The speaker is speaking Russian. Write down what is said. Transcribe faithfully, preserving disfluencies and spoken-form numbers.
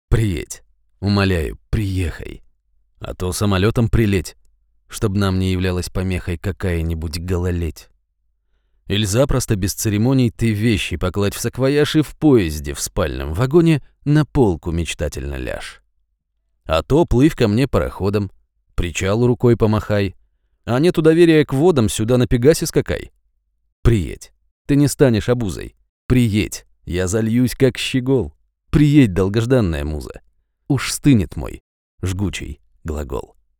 Приедь. Умоляю, приехай. А то самолетом прилеть, чтоб нам не являлась помехой какая-нибудь гололедь. Иль запросто без церемоний ты вещи покладь в саквояж и в поезде в спальном вагоне на полку мечтательно ляжь. А то плывь ко мне пароходом, причалу рукой помахай, а нету доверия к водам, сюда на Пегасе скакай. Приедь, ты не станешь обузой. Приедь, я зальюсь как щегол. Приедь, долгожданная муза. Уж стынет мой жгучий глагол.